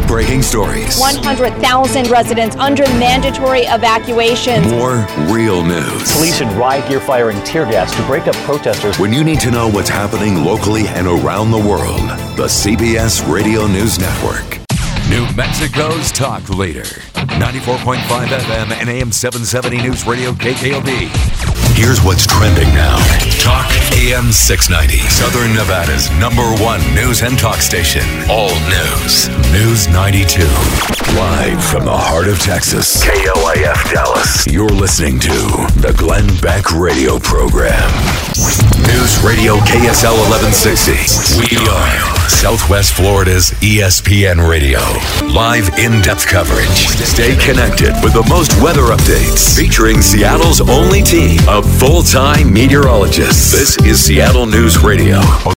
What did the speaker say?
breaking stories. 100,000 residents under mandatory evacuations. More real news. Police in riot gear firing tear gas to break up protesters. When you need to know what's happening locally and around the world, the CBS Radio News Network. New Mexico's talk leader. 94.5 FM and AM 770 News Radio KKOB. Here's what's trending now. Talk AM 690. Southern Nevada's #1 news and talk station. All news. News 92. Live from the heart of Texas. KOIF Dallas. You're listening to the Glenn Beck Radio Program. News Radio KSL 1160. We are Southwest Florida's ESPN Radio. Live in-depth coverage. Stay connected with the most weather updates. Featuring Seattle's only team of full-time meteorologists. This is Seattle News Radio.